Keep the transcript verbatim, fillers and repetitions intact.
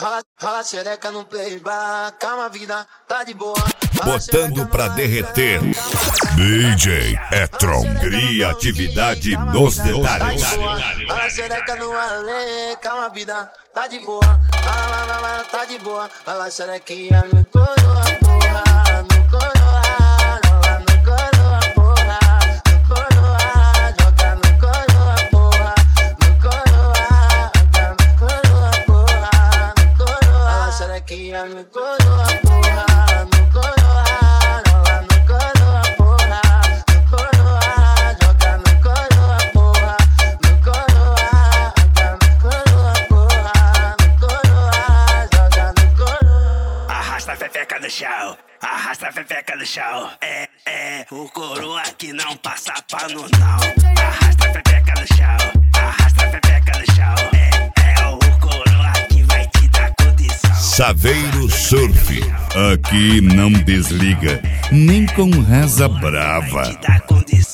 Rala, rala xereca no playback, calma vida, tá de boa. Botando pra derreter. D J Etron, criatividade nos detalhes. Rala xereca no ale, calma vida, tá de boa. Rala, tá de boa. Rala xerequinha no coroa, porra, no coroa. Rola no coroa, porra, no coroa. Joga no coroa, porra, no coroa. Joga no coroa, porra, no coroa. Rala xerequinha no coroa, porra, no coroa. Rola no coroa, porra, no coroa. Joga no coroa, porra, no coroa. Joga no coroa, porra, no coroa. Joga no coroa. Arrasta a fepeca no chão, arrasta a fepeca no chão. É, é, o coroa que não passa pano não. Arrasta a fepeca no chão, arrasta a fepeca no chão. É, é, o coroa que vai te dar condição. Saveiro Surf, aqui não desliga, nem com reza brava. Te dá condição.